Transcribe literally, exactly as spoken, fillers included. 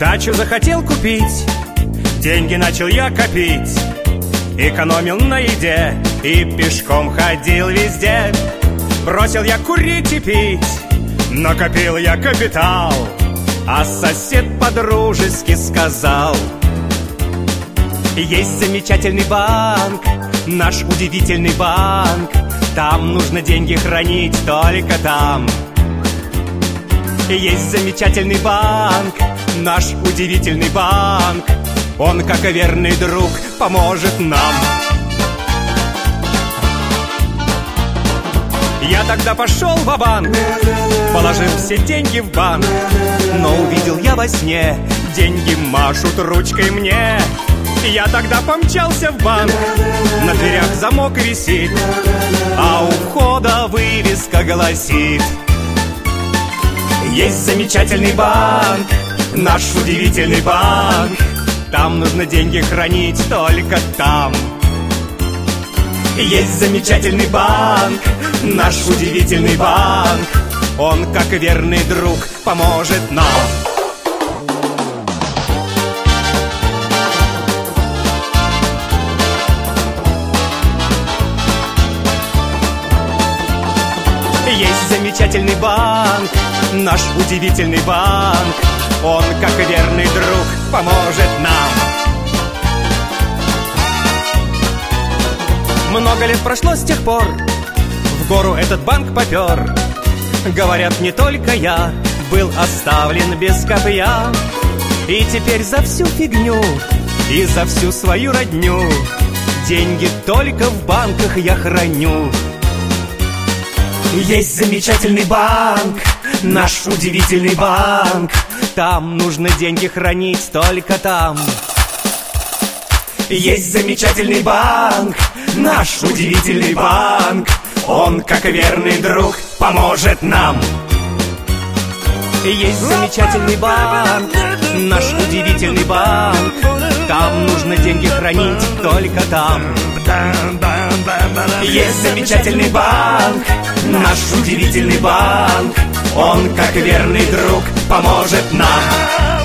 Дачу захотел купить, деньги начал я копить. Экономил на еде и пешком ходил везде. Бросил я курить и пить, накопил я капитал. А сосед по-дружески сказал: есть замечательный банк, наш удивительный банк. Там нужно деньги хранить только там. Есть замечательный банк, наш удивительный банк. Он, как верный друг, поможет нам. Я тогда пошел ва-банк, положил все деньги в банк. Но увидел я во сне, деньги машут ручкой мне. Я тогда помчался в банк, на дверях замок висит, а у входа вывеска гласит: есть замечательный банк, наш удивительный банк. Там нужно деньги хранить только там. Есть замечательный банк, наш удивительный банк. Он, как верный друг, поможет нам. Есть замечательный банк, наш удивительный банк. Он, как верный друг, поможет нам. Много лет прошло с тех пор, в гору этот банк попер. Говорят, не только я был оставлен без копья. И теперь за всю фигню и за всю свою родню деньги только в банках я храню. Есть замечательный банк, наш удивительный банк. Там нужно деньги хранить только там. Есть замечательный банк, наш удивительный банк. Он, как верный друг, поможет нам. Есть замечательный банк, наш удивительный банк. Там нужно деньги хранить только там. Есть замечательный банк, наш удивительный банк. Он, как верный друг, поможет нам.